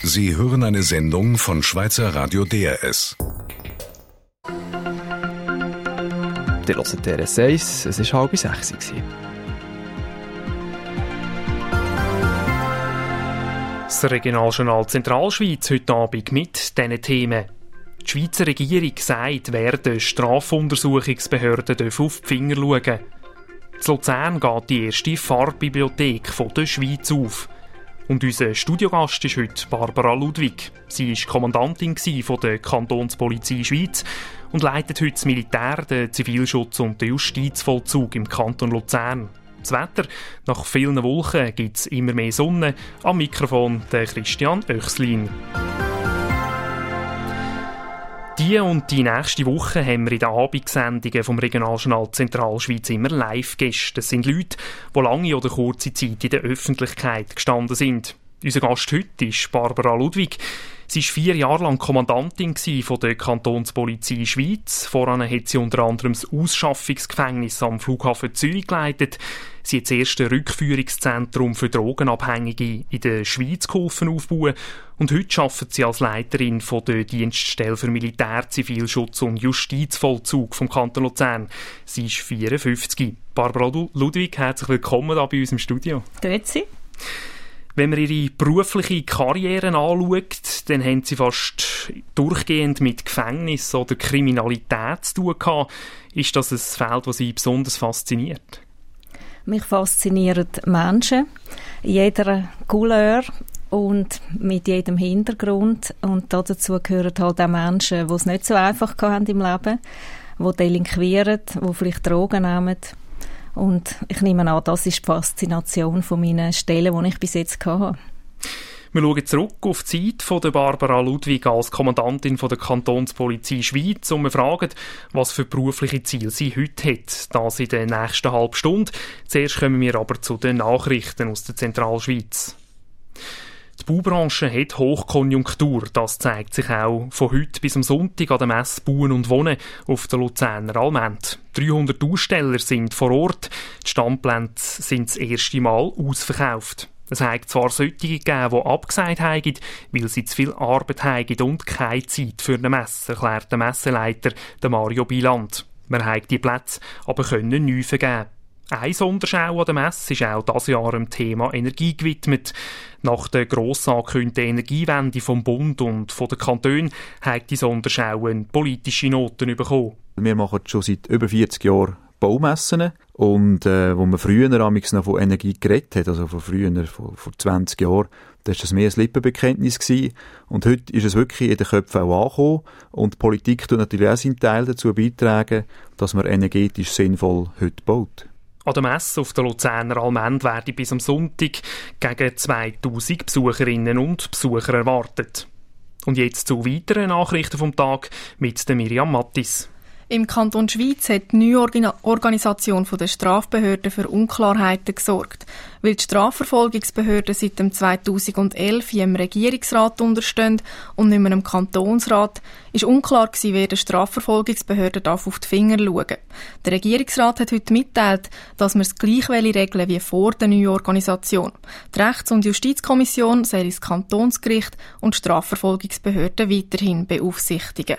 Sie hören eine Sendung von Schweizer Radio DRS. Ihr hört DRS 1, es war 5:30. Das Regionaljournal Zentralschweiz heute Abend mit diesen Themen. Die Schweizer Regierung sagt, wer der Strafuntersuchungsbehörde auf die Finger schauen darf. In Luzern geht die erste Farbbibliothek der Schweiz auf. Und unser Studiogast ist heute Barbara Ludwig. Sie war Kommandantin der Kantonspolizei Schweiz und leitet heute das Militär, den Zivilschutz und den Justizvollzug im Kanton Luzern. Das Wetter: nach vielen Wolken gibt es immer mehr Sonne. Am Mikrofon der Christian Oechslin. Die und die nächste Woche haben wir in den Abendsendungen vom Regionaljournal Zentralschweiz immer Live-Gäste. Das sind Leute, die lange oder kurze Zeit in der Öffentlichkeit gestanden sind. Unser Gast heute ist Barbara Ludwig. Sie war 4 Jahre lang Kommandantin von der Kantonspolizei Schweiz. Voran hat sie unter anderem das Ausschaffungsgefängnis am Flughafen Zürich geleitet. Sie hat das erste Rückführungszentrum für Drogenabhängige in der Schweiz geholfen aufbauen. Und heute arbeitet sie als Leiterin von der Dienststelle für Militär, Zivilschutz und Justizvollzug vom Kanton Luzern. Sie ist 54. Barbara Ludwig, herzlich willkommen hier bei uns im Studio. Grüezi. Wenn man ihre berufliche Karriere anschaut, dann haben sie fast durchgehend mit Gefängnis oder Kriminalität zu tun gehabt. Ist das ein Feld, das Sie besonders fasziniert? Mich faszinieren Menschen, jeder Couleur und mit jedem Hintergrund. Und dazu gehören halt auch Menschen, die es nicht so einfach hatten im Leben, die delinquieren, die vielleicht Drogen nehmen. Und ich nehme an, das ist die Faszination von meinen Stellen, die ich bis jetzt hatte. Wir schauen zurück auf die Zeit von der Barbara Ludwig als Kommandantin von der Kantonspolizei Schweiz und wir fragen, was für berufliche Ziele sie heute hat. Das in der nächsten halben Stunde. Zuerst kommen wir aber zu den Nachrichten aus der Zentralschweiz. Die Baubranche hat Hochkonjunktur. Das zeigt sich auch von heute bis am Sonntag an der Messe Bauen und Wohnen auf der Luzerner Allmend. 300 Aussteller sind vor Ort. Die Standplätze sind das erste Mal ausverkauft. Es hat zwar solche gegeben, die abgesagt haben, weil sie zu viel Arbeit haben und keine Zeit für eine Messe, erklärt der Messeleiter Mario Biland. Man hat die Plätze aber neu vergeben. Eine Sonderschau an der Messe ist auch dieses Jahr dem Thema Energie gewidmet. Nach der gross angekündigten Energiewende vom Bund und von den Kantonen hat die Sonderschau eine politische Noten bekommen. Wir machen schon seit über 40 Jahren Baumessen und wo man früher noch von Energie geredet hat, also vor 20 Jahren, da war das mehr ein Lippenbekenntnis gewesen. Und heute ist es wirklich in den Köpfen auch angekommen und die Politik tut natürlich auch seinen Teil dazu beitragen, dass man energetisch sinnvoll heute baut. An der Messe auf der Luzerner Allmend werden bis am Sonntag gegen 2000 Besucherinnen und Besucher erwartet. Und jetzt zu weiteren Nachrichten vom Tag mit der Miriam Mattis. Im Kanton Schweiz hat die neue Organisation der Strafbehörden für Unklarheiten gesorgt. Weil die Strafverfolgungsbehörden seit dem 2011 im Regierungsrat unterstehen und nicht mehr im Kantonsrat, ist unklar gewesen, wer der Strafverfolgungsbehörde auf die Finger schauen darf. Der Regierungsrat hat heute mitteilt, dass wir es gleich regeln wie vor der neuen Organisation. Die Rechts- und Justizkommission soll das Kantonsgericht und Strafverfolgungsbehörden weiterhin beaufsichtigen.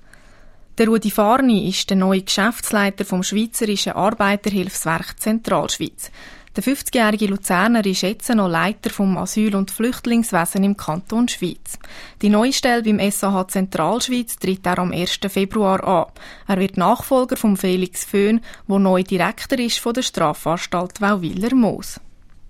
Der Rudi Farni ist der neue Geschäftsleiter vom Schweizerischen Arbeiterhilfswerk Zentralschweiz. Der 50-jährige Luzerner ist jetzt noch Leiter vom Asyl- und Flüchtlingswesen im Kanton Schweiz. Die neue Stelle beim SAH Zentralschweiz tritt er am 1. Februar an. Er wird Nachfolger von Felix Föhn, der neu Direktor ist von der Strafanstalt Wauwiller-Moos.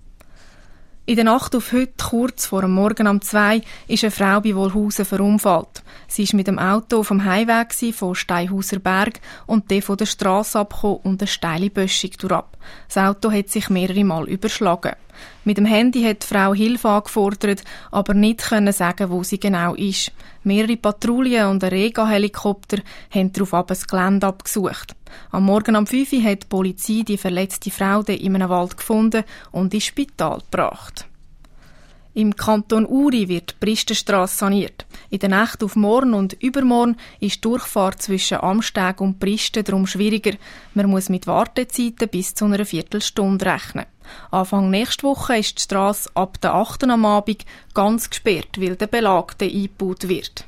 In der Nacht auf heute, kurz vor dem Morgen um 2, ist eine Frau bei Wolhusen verunfallt. Sie war mit dem Auto auf dem Heimweg von Steinhauser Berg und der von der Strasse abgekommen und eine steile Böschung durchab. Das Auto hat sich mehrere Mal überschlagen. Mit dem Handy hat die Frau Hilfe angefordert, aber nicht können sagen, wo sie genau ist. Mehrere Patrouillen und ein Rega-Helikopter haben daraufhin das Gelände abgesucht. Am Morgen um 5 Uhr hat die Polizei die verletzte Frau in einem Wald gefunden und ins Spital gebracht. Im Kanton Uri wird die Bristenstrasse saniert. In der Nacht auf morgen und übermorgen ist die Durchfahrt zwischen Amsteg und Bristen darum schwieriger. Man muss mit Wartezeiten bis zu einer Viertelstunde rechnen. Anfang nächste Woche ist die Strasse ab der 8. am Abend ganz gesperrt, weil der Belag dann eingebaut wird.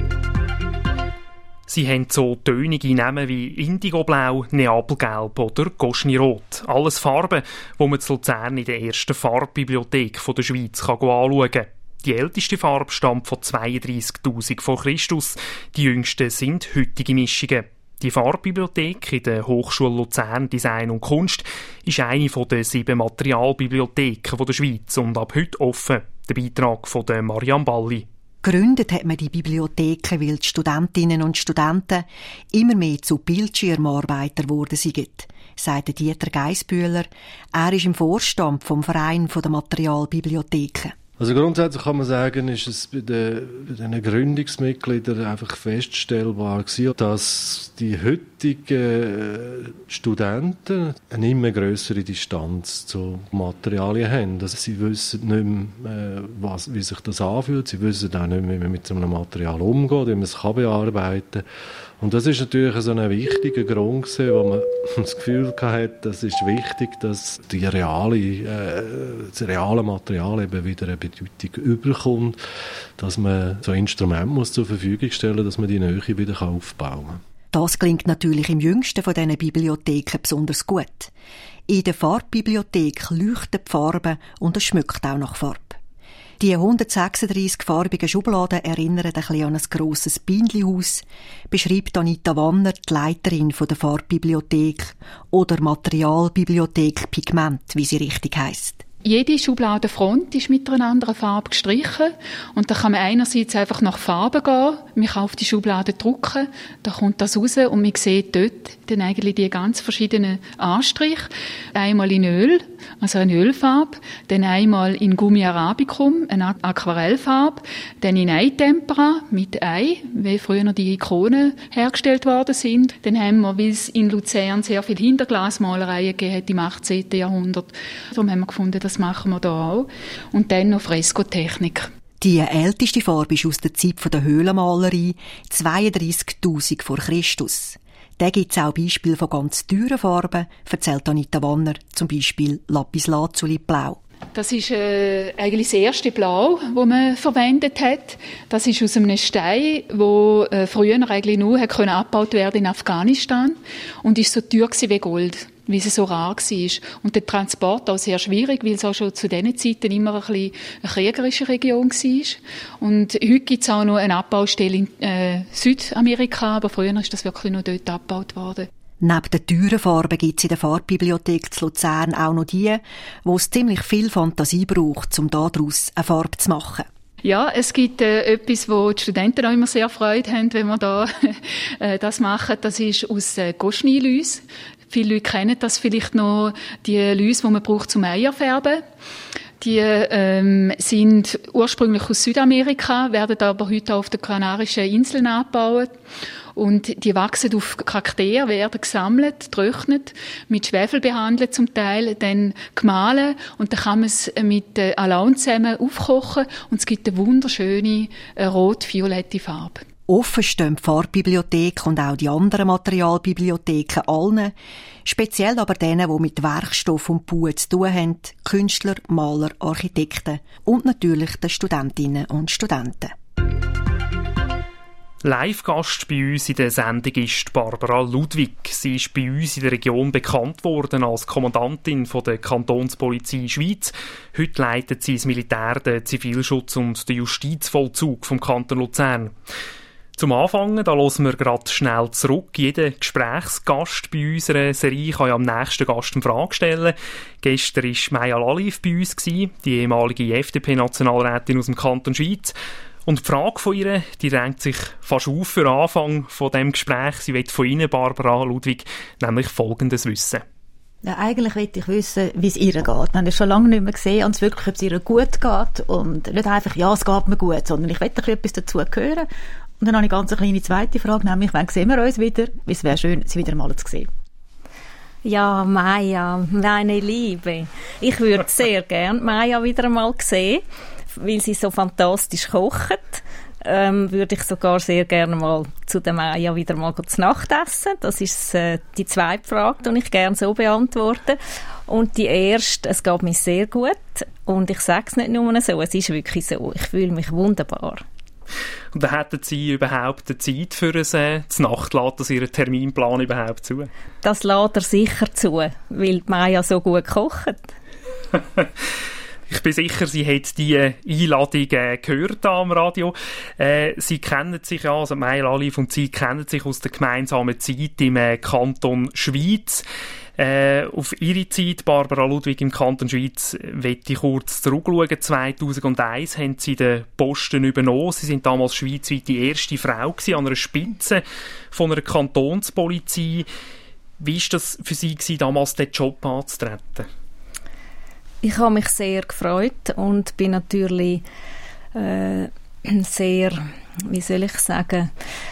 Sie haben so tönige Namen wie Indigoblau, Neapelgelb oder Goschnirot. Alles Farben, die man zu Luzern in der ersten Farbbibliothek der Schweiz anschauen kann. Die älteste Farbe stammt von 32'000 vor Christus. Die jüngsten sind heutige Mischungen. Die Farbbibliothek in der Hochschule Luzern Design und Kunst ist eine der 7 Materialbibliotheken der Schweiz und ab heute offen. Der Beitrag von Marianne Balli. Gegründet hat man die Bibliotheken, weil die Studentinnen und Studenten immer mehr zu Bildschirmarbeitern geworden sind, sagt Dieter Geissbühler. Er ist im Vorstand vom Verein der Materialbibliotheken. Also grundsätzlich kann man sagen, ist es bei den Gründungsmitgliedern einfach feststellbar gewesen, dass die heutigen Studenten eine immer grössere Distanz zu Materialien haben. Also sie wissen nicht mehr, wie sich das anfühlt. Sie wissen auch nicht mehr, wie man mit so einem Material umgeht, wie man es bearbeiten kann. Und das ist natürlich so ein wichtiger Grund gewesen, wo man das Gefühl hatte, das ist wichtig, dass das reale Material eben wieder eine Bedeutung überkommt, dass man so Instrumente zur Verfügung stellen muss, dass man die Nähe wieder aufbauen kann. Das klingt natürlich im jüngsten von diesen Bibliotheken besonders gut. In der Farbbibliothek leuchten die Farben und es schmeckt auch nach Farbe. Die 136 farbigen Schubladen erinnern ein bisschen an ein grosses Bindlihaus, beschreibt Anita Wanner, die Leiterin der Farbbibliothek oder Materialbibliothek Pigment, wie sie richtig heisst. Jede Schubladenfront ist mit einer anderen Farbe gestrichen und da kann man einerseits einfach nach Farben gehen, man kann auf die Schublade drucken, da kommt das raus und man sieht dort dann eigentlich die ganz verschiedenen Anstriche. Einmal in Öl, also eine Ölfarbe, dann einmal in Gummi Arabicum, eine Aquarellfarbe, dann in Eitempera mit Ei, wie früher die Ikonen hergestellt worden sind. Dann haben wir, weil es in Luzern sehr viele Hinterglasmalereien gegeben hat im 18. Jahrhundert, darum haben wir gefunden, das machen wir da auch. Und dann noch Freskotechnik. Die älteste Farbe ist aus der Zeit der Höhlenmalerei, 32'000 vor Christus. Da gibt es auch Beispiele von ganz teuren Farben, erzählt Anita Wanner, zum Beispiel Lapislazuli Blau. Das ist eigentlich das erste Blau, das man verwendet hat. Das ist aus einem Stein, der früher eigentlich nur abgebaut werden in Afghanistan und ist so teuer wie Gold, weil es so rar war. Und der Transport auch sehr schwierig, weil es auch schon zu diesen Zeiten immer ein bisschen eine kriegerische Region war. Und heute gibt es auch noch eine Abbaustelle in Südamerika, aber früher ist das wirklich noch dort abgebaut worden. Neben den teuren Farben gibt es in der Farbbibliothek zu Luzern auch noch die, wo es ziemlich viel Fantasie braucht, um daraus eine Farbe zu machen. Ja, es gibt etwas, wo die Studenten auch immer sehr Freude haben, wenn wir da das machen. Das ist aus Goschnilüs. Viele Leute kennen das vielleicht noch, die Lüs, die man braucht zum Eierfärben. Die sind ursprünglich aus Südamerika, werden aber heute auf den Kanarischen Inseln angebaut. Und die wachsen auf Kakteen, werden gesammelt, getrocknet, mit Schwefel behandelt zum Teil, dann gemahlen und dann kann man es mit Alaun zusammen aufkochen und es gibt eine wunderschöne rot-violette Farbe. Offen stehen die Farbbibliothek und auch die anderen Materialbibliotheken allen, speziell aber denen, die mit Werkstoff und Bau zu tun haben, Künstler, Maler, Architekten und natürlich den Studentinnen und Studenten. Live-Gast bei uns in der Sendung ist Barbara Ludwig. Sie ist bei uns in der Region bekannt worden als Kommandantin der Kantonspolizei Schweiz. Heute leitet sie das Militär, den Zivilschutz und den Justizvollzug vom Kanton Luzern. Zum Anfangen, da hören wir gerade schnell zurück. Jeder Gesprächsgast bei unserer Serie kann ja am nächsten Gast eine Frage stellen. Gestern war Maya Lalif bei uns, die ehemalige FDP-Nationalrätin aus dem Kanton Schweiz. Und die Frage von ihr, die drängt sich fast auf für den Anfang von diesem Gespräch. Sie will von Ihnen, Barbara Ludwig, nämlich Folgendes wissen. Ja, eigentlich möchte ich wissen, wie es ihr geht. Wir haben es schon lange nicht mehr gesehen, und wirklich, ob es ihr gut geht. Und nicht einfach, ja, es geht mir gut, sondern ich möchte etwas dazu hören. Und dann habe ich ganz eine kleine zweite Frage, nämlich, wann sehen wir uns wieder? Es wäre schön, Sie wieder mal zu sehen. Ja, Maya, meine Liebe. Ich würde sehr gerne Maya wieder einmal sehen, weil sie so fantastisch kocht. Würde ich sogar sehr gerne mal zu der Maya wieder mal zu Nacht essen. Das ist die zweite Frage, die ich gerne so beantworte. Und die erste, es geht mir sehr gut. Und ich sage es nicht nur so, es ist wirklich so. Ich fühle mich wunderbar. Und dann hätten Sie überhaupt die Zeit für ein Znacht? Lässt das Ihren Terminplan überhaupt zu? Das lässt er sicher zu, weil die Maja so gut kocht. Ich bin sicher, Sie haben die Einladung gehört am Radio. Sie kennen sich ja, also Maja Laliv und Sie kennen sich aus der gemeinsamen Zeit im Kanton Schwyz. Auf Ihre Zeit, Barbara Ludwig, im Kanton Schwyz, möchte ich kurz zurückschauen. 2001 haben Sie den Posten übernommen. Sie sind damals schweizweit die erste Frau gewesen, an einer Spitze von einer Kantonspolizei. Wie war das für Sie gewesen, damals den Job anzutreten? Ich habe mich sehr gefreut und bin natürlich sehr, wie soll ich sagen,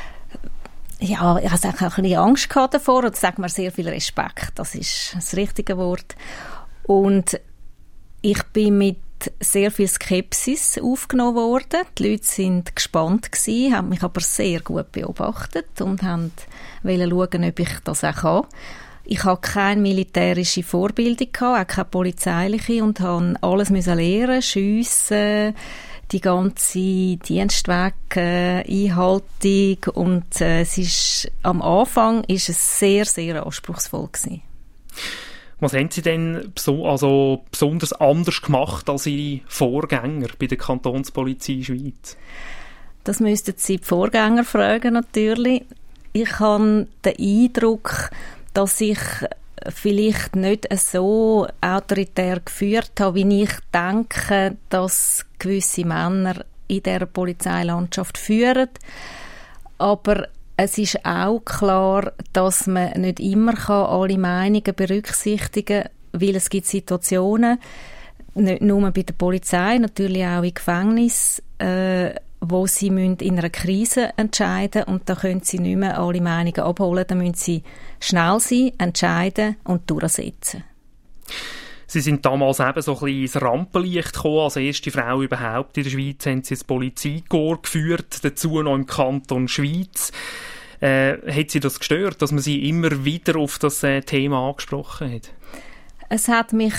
ja, ich hatte auch ein bisschen Angst davor und sage mir sehr viel Respekt, das ist das richtige Wort. Und ich bin mit sehr viel Skepsis aufgenommen worden. Die Leute sind gespannt gewesen, haben mich aber sehr gut beobachtet und wollten schauen, ob ich das auch kann. Ich hatte keine militärische Vorbildung, auch keine polizeiliche, und musste alles lernen, schiessen, die ganze Dienstweg, Einhaltung, und am Anfang ist es sehr, sehr anspruchsvoll gewesen. Was haben Sie denn besonders anders gemacht als Ihre Vorgänger bei der Kantonspolizei Schweiz? Das müssten Sie die Vorgänger fragen, natürlich. Ich habe den Eindruck, dass ich vielleicht nicht so autoritär geführt habe, wie ich denke, dass gewisse Männer in dieser Polizeilandschaft führen. Aber es ist auch klar, dass man nicht immer alle Meinungen berücksichtigen kann, weil es gibt Situationen, nicht nur bei der Polizei, natürlich auch im Gefängnis, wo sie in einer Krise entscheiden müssen, und da können sie nicht mehr alle Meinungen abholen, da müssen sie schnell sein, entscheiden und durchsetzen. Sie sind damals eben so ein bisschen ins Rampenlicht gekommen, als erste Frau überhaupt in der Schweiz, haben Sie das Polizeikorps geführt, dazu noch im Kanton Schwyz. Hat Sie das gestört, dass man Sie immer wieder auf das Thema angesprochen hat? Es hat mich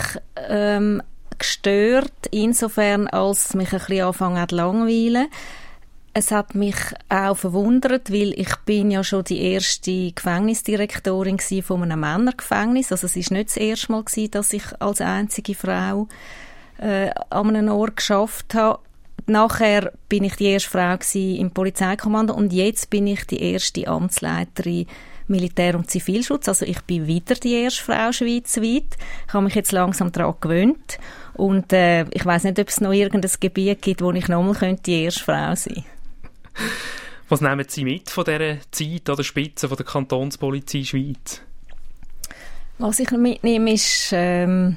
gestört, insofern, als es mich ein bisschen angefangen zu langweilen. Es hat mich auch verwundert, weil ich bin ja schon die erste Gefängnisdirektorin von einem Männergefängnis. Also es war nicht das erste Mal, dass ich als einzige Frau an einem Ort gearbeitet habe. Nachher bin ich die erste Frau im Polizeikommando und jetzt bin ich die erste Amtsleiterin Militär- und Zivilschutz. Also ich bin wieder die erste Frau schweizweit. Ich habe mich jetzt langsam daran gewöhnt. Und ich weiss nicht, ob es noch irgendein Gebiet gibt, wo ich nochmal die erste Frau sein könnte. Was nehmen Sie mit von dieser Zeit an der Spitze von der Kantonspolizei Schweiz? Was ich mitnehme, ist ein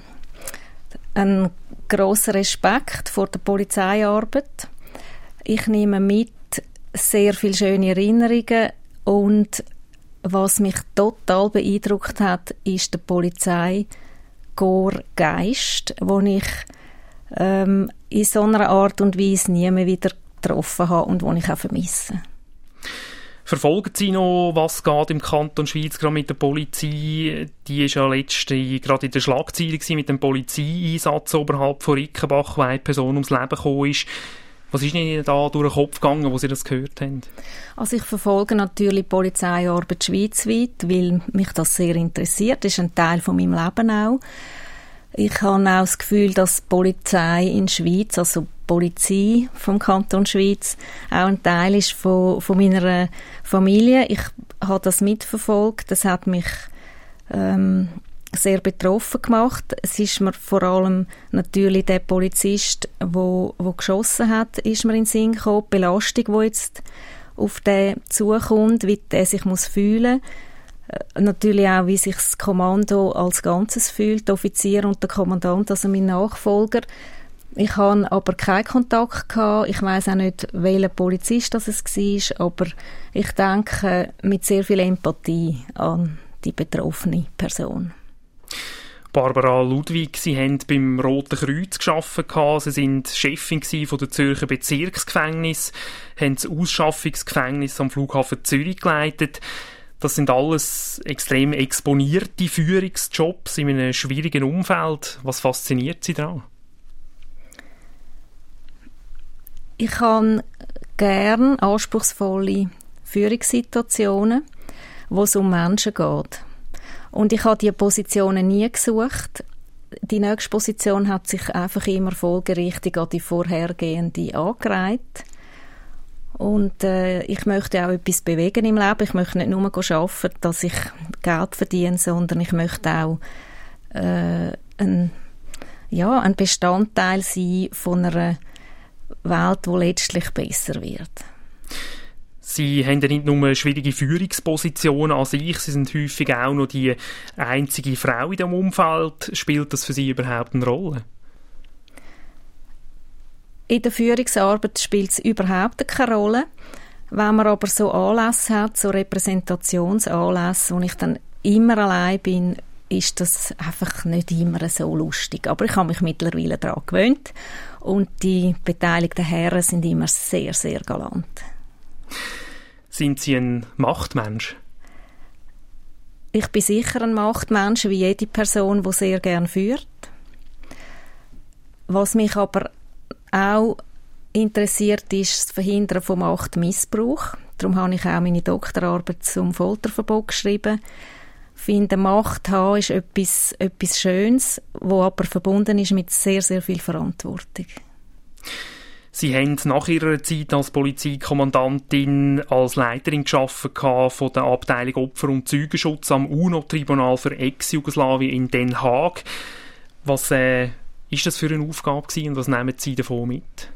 grosser Respekt vor der Polizeiarbeit. Ich nehme mit sehr viele schöne Erinnerungen, und was mich total beeindruckt hat, ist der Polizeikorpsgeist, den ich in so einer Art und Weise nie mehr wieder getroffen habe und den ich auch vermisse. Verfolgen Sie noch, was geht im Kanton Schweiz gerade mit der Polizei? Die war ja letztens gerade in der Schlagzeile mit dem Polizeieinsatz oberhalb von Rickenbach, wo eine Person ums Leben gekommen ist. Was ist Ihnen da durch den Kopf gegangen, wo Sie das gehört haben? Also ich verfolge natürlich die Polizeiarbeit schweizweit, weil mich das sehr interessiert. Das ist ein Teil von meinem Leben auch. Ich habe auch das Gefühl, dass die Polizei in der Schweiz, also die Polizei vom Kanton Schweiz, auch ein Teil ist von meiner Familie. Ich habe das mitverfolgt. Das hat mich sehr betroffen gemacht. Es ist mir vor allem natürlich der Polizist, der geschossen hat, ist mir in den Sinn gekommen. Die Belastung, die jetzt auf den zukommt, wie der sich fühlen muss. Natürlich auch, wie sich das Kommando als Ganzes fühlt, der Offizier und der Kommandant, also mein Nachfolger. Ich hatte aber keinen Kontakt gehabt. Ich weiss auch nicht, welcher Polizist das war, aber ich denke mit sehr viel Empathie an die betroffene Person. Barbara Ludwig, Sie haben beim Roten Kreuz gearbeitet. Sie waren Chefin von der Zürcher Bezirksgefängnis, haben das Ausschaffungsgefängnis am Flughafen Zürich geleitet. Das sind alles extrem exponierte Führungsjobs in einem schwierigen Umfeld. Was fasziniert Sie daran? Ich habe gerne anspruchsvolle Führungssituationen, wo es um Menschen geht. Und ich habe diese Positionen nie gesucht. Die nächste Position hat sich einfach immer folgerichtig an die vorhergehende angereiht. Und ich möchte auch etwas bewegen im Leben. Ich möchte nicht nur arbeiten, dass ich Geld verdiene, sondern ich möchte auch ein Bestandteil sein von einer Welt, die letztlich besser wird. Sie haben ja nicht nur schwierige Führungspositionen an sich, Sie sind häufig auch noch die einzige Frau in diesem Umfeld. Spielt das für Sie überhaupt eine Rolle? In der Führungsarbeit spielt es überhaupt keine Rolle. Wenn man aber so Anlässe hat, so Repräsentationsanlässe, wo ich dann immer allein bin, ist das einfach nicht immer so lustig. Aber ich habe mich mittlerweile daran gewöhnt und die beteiligten Herren sind immer sehr, sehr galant. Sind Sie ein Machtmensch? Ich bin sicher ein Machtmensch, wie jede Person, die sehr gerne führt. Was mich aber auch interessiert, ist das Verhindern von Machtmissbrauch. Darum habe ich auch meine Doktorarbeit zum Folterverbot geschrieben. Ich finde, Macht haben ist etwas Schönes, das aber verbunden ist mit sehr, sehr viel Verantwortung. Sie haben nach Ihrer Zeit als Polizeikommandantin als Leiterin gearbeitet von der Abteilung Opfer- und Zeugenschutz am UNO-Tribunal für Ex-Jugoslawien in Den Haag. Was ist das für eine Aufgabe gewesen und was nehmen Sie davon mit?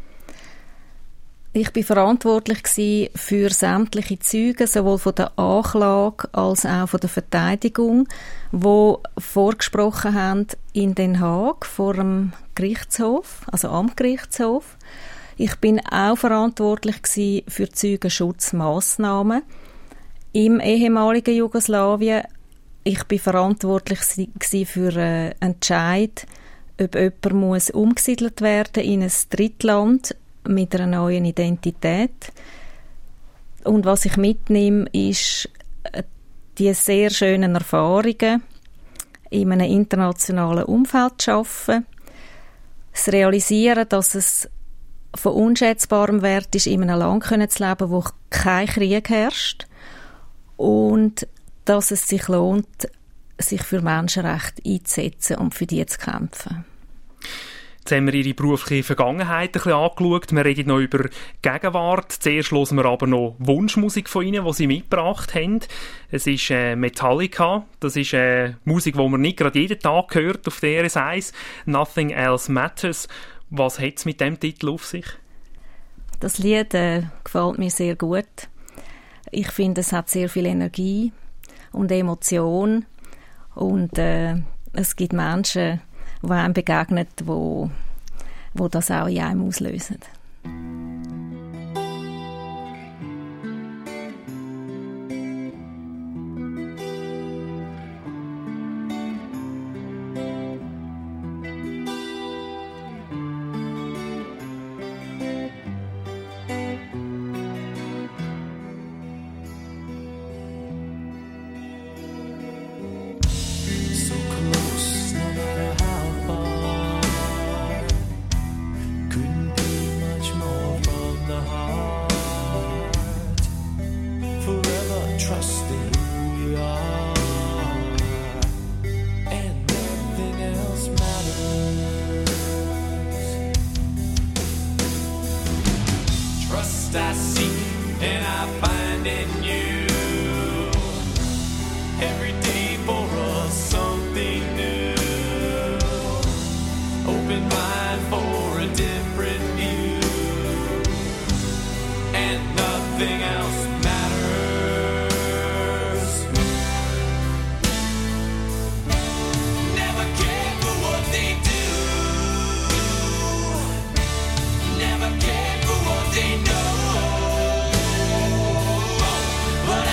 Ich war verantwortlich für sämtliche Zeugen, sowohl von der Anklage als auch von der Verteidigung, die vorgesprochen haben in Den Haag vor dem Gerichtshof, also am Gerichtshof. Ich bin auch verantwortlich für Zeugenschutzmaßnahmen im ehemaligen Jugoslawien. Ich bin verantwortlich für einen Entscheid, ob jemand umgesiedelt werden in ein Drittland mit einer neuen Identität. Und was ich mitnehme, ist die sehr schönen Erfahrungen in einem internationalen Umfeld zu arbeiten, das Realisieren, dass es von unschätzbarem Wert ist, in einem Land zu leben, wo kein Krieg herrscht und dass es sich lohnt, sich für Menschenrechte einzusetzen und für die zu kämpfen. Jetzt haben wir Ihre berufliche Vergangenheit ein bisschen angeschaut. Wir reden noch über Gegenwart. Zuerst hören wir aber noch Wunschmusik von Ihnen, die Sie mitgebracht haben. Es ist Metallica. Das ist Musik, die man nicht gerade jeden Tag hört auf der RS1. Nothing Else Matters. Was hat es mit dem Titel auf sich? Das Lied gefällt mir sehr gut. Ich finde, es hat sehr viel Energie und Emotion. Und es gibt Menschen, die einem begegnen, wo das auch in einem auslösen. But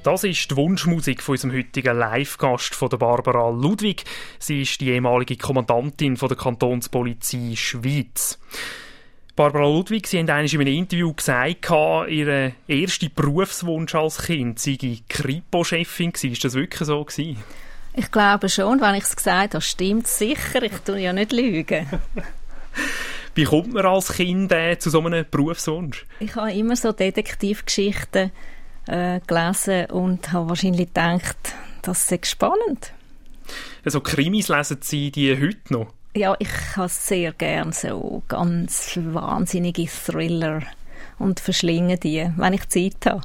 Das ist die Wunschmusik von unserem heutigen Live-Gast von der Barbara Ludwig. Sie ist die ehemalige Kommandantin von der Kantonspolizei Schweiz. Barbara Ludwig, Sie haben einmal in einem Interview gesagt, Ihr erster Berufswunsch als Kind sei Kripo-Chefin gewesen. Ist das wirklich so gewesen? Ich glaube schon, wenn ich es gesagt habe, stimmt es sicher. Ich tue ja nicht lügen. Wie kommt man als Kind zu so einem Berufswunsch? Ich habe immer so Detektivgeschichten gelesen und habe wahrscheinlich gedacht, das sei spannend. Also Krimis lesen Sie die heute noch? Ja, ich habe sehr gerne so ganz wahnsinnige Thriller und verschlinge die, wenn ich Zeit habe.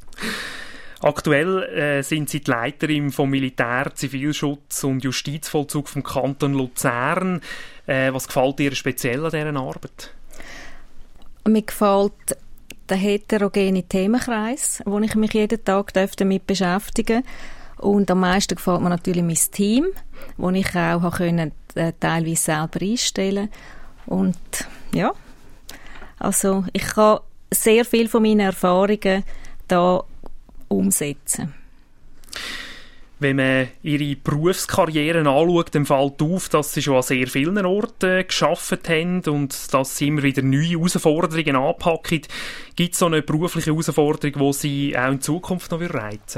Aktuell sind Sie die Leiterin vom Militär, Zivilschutz und Justizvollzug vom Kanton Luzern. Was gefällt Ihnen speziell an dieser Arbeit? Mir gefällt der heterogene Themenkreis, wo ich mich jeden Tag damit beschäftigen darf. Und am meisten gefällt mir natürlich mein Team, wo ich auch teilweise selber einstellen konnte. Und ja, also ich kann sehr viel von meinen Erfahrungen da umsetzen. Wenn man Ihre Berufskarriere anschaut, dann fällt auf, dass Sie schon an sehr vielen Orten gearbeitet haben und dass Sie immer wieder neue Herausforderungen anpacken. Gibt es so eine berufliche Herausforderung, die Sie auch in Zukunft noch reizen?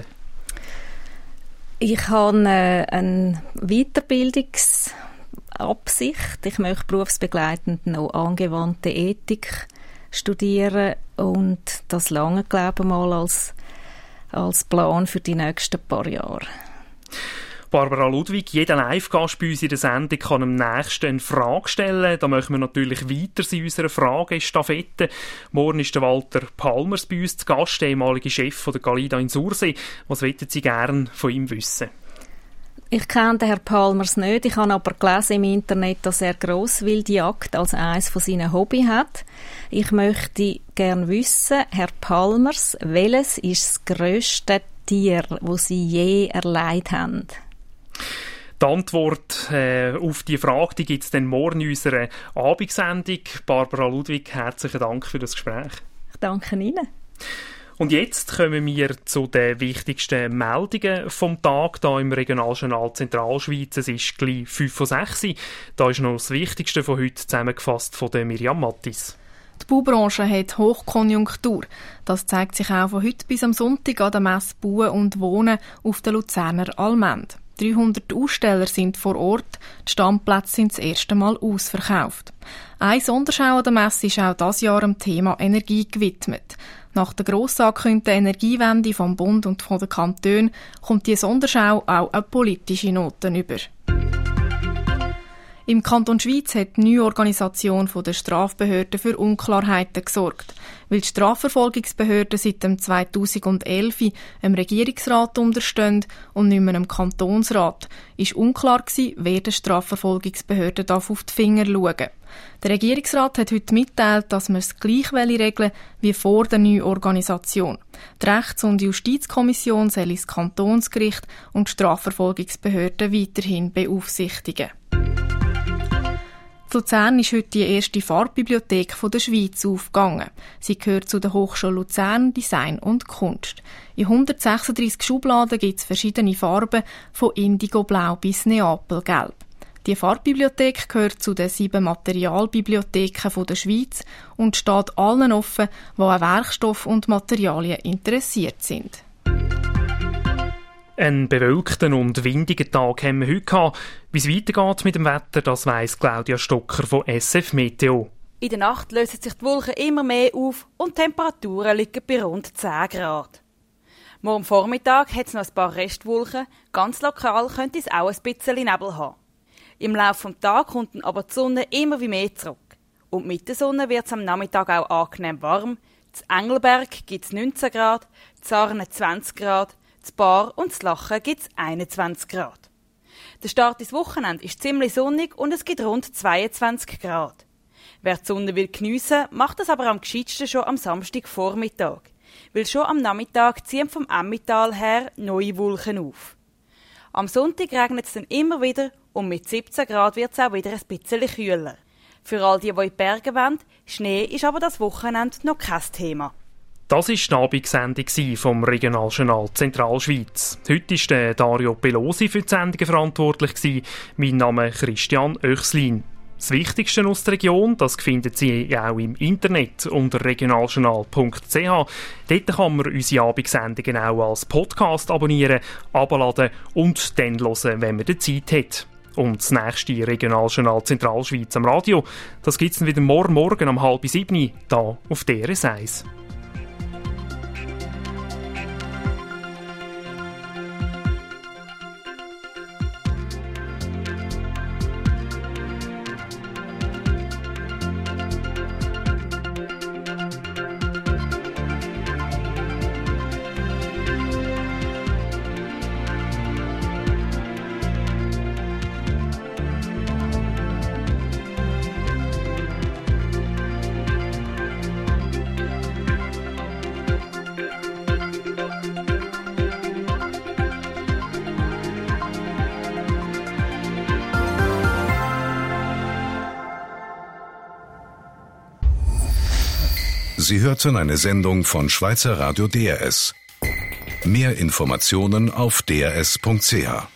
Ich habe eine Weiterbildungsabsicht. Ich möchte berufsbegleitend noch angewandte Ethik studieren und das lange, glaube ich, mal als Plan für die nächsten paar Jahre. Barbara Ludwig, jeder Live-Gast bei uns in der Sendung kann am nächsten eine Frage stellen. Da möchten wir natürlich weiter sein in unserer Fragestafette. Morgen ist der Walter Palmers bei uns zu Gast, der ehemalige Chef der Galida in Sursee. Was möchten Sie gerne von ihm wissen? Ich kenne den Herrn Palmers nicht. Ich habe aber gelesen im Internet, dass er Grosswildjagd als eines von seinen Hobbys hat. Ich möchte gerne wissen, Herr Palmers, welches ist das grösste Tier, das Sie je erlegt haben? Die Antwort auf die Frage gibt es dann morgen in unserer Abendsendung. Barbara Ludwig, herzlichen Dank für das Gespräch. Ich danke Ihnen. Und jetzt kommen wir zu den wichtigsten Meldungen vom Tag hier im Regionaljournal Zentralschweiz. Es ist gleich 5:06 Uhr. Da ist noch das Wichtigste von heute zusammengefasst von der Miriam Mattis. Die Baubranche hat Hochkonjunktur. Das zeigt sich auch von heute bis am Sonntag an der Messe Bauen und Wohnen auf der Luzerner Allmende. 300 Aussteller sind vor Ort, die Standplätze sind das erste Mal ausverkauft. Eine Sonderschau an der Messe ist auch dieses Jahr dem Thema Energie gewidmet. Nach der gross angekündigten Energiewende vom Bund und von den Kantonen kommt die Sonderschau auch eine politische Note über. Im Kanton Schweiz hat die neue Organisation der Strafbehörden für Unklarheiten gesorgt. Weil die Strafverfolgungsbehörden seit 2011 dem Regierungsrat unterstehen und nicht mehr dem Kantonsrat, ist unklar gewesen, wer der Strafverfolgungsbehörden auf die Finger schauen darf. Der Regierungsrat hat heute mitteilt, dass man es gleich regeln wie vor der neuen Organisation. Die Rechts- und Justizkommission soll das Kantonsgericht und die Strafverfolgungsbehörden weiterhin beaufsichtigen. In Luzern ist heute die erste Farbbibliothek der Schweiz aufgegangen. Sie gehört zu der Hochschule Luzern Design und Kunst. In 136 Schubladen gibt es verschiedene Farben, von Indigo-Blau bis Neapelgelb. Die Farbbibliothek gehört zu den 7 Materialbibliotheken der Schweiz und steht allen offen, die an Werkstoff und Materialien interessiert sind. Einen bewölkten und windigen Tag haben wir heute gehabt. Wie es weitergeht mit dem Wetter, das weiss Claudia Stocker von SF Meteo. In der Nacht lösen sich die Wolken immer mehr auf und die Temperaturen liegen bei rund 10 Grad. Morgen Vormittag hat es noch ein paar Restwolken, ganz lokal könnte es auch ein bisschen Nebel haben. Im Laufe des Tages kommt aber die Sonne immer wie mehr zurück. Und mit der Sonne wird es am Nachmittag auch angenehm warm. Zu Engelberg gibt es 19 Grad, zu Sarnen 20 Grad, zu Bar und zu Lachen gibt es 21 Grad. Der Start ins Wochenende ist ziemlich sonnig und es gibt rund 22 Grad. Wer die Sonne will geniessen, macht das aber am gescheitsten schon am Samstagvormittag. Weil schon am Nachmittag ziehen vom Emmental her neue Wolken auf. Am Sonntag regnet es dann immer wieder und mit 17 Grad wird es auch wieder ein bisschen kühler. Für all die in die Berge wollen, Schnee ist aber das Wochenende noch kein Thema. Das war die Abendsendung vom Regionaljournal Zentralschweiz. Heute war Dario Pelosi für die Sendungen verantwortlich. Mein Name ist Christian Oechslin. Das Wichtigste aus der Region, das finden Sie auch im Internet unter regionaljournal.ch. Dort kann man unsere Abendsendungen auch als Podcast abonnieren, abladen und dann hören, wenn man die Zeit hat. Und das nächste Regionaljournal Zentralschweiz am Radio, das gibt es dann wieder morgen um 6:30 hier auf DRS 1. Sie hörten eine Sendung von Schweizer Radio DRS. Mehr Informationen auf drs.ch.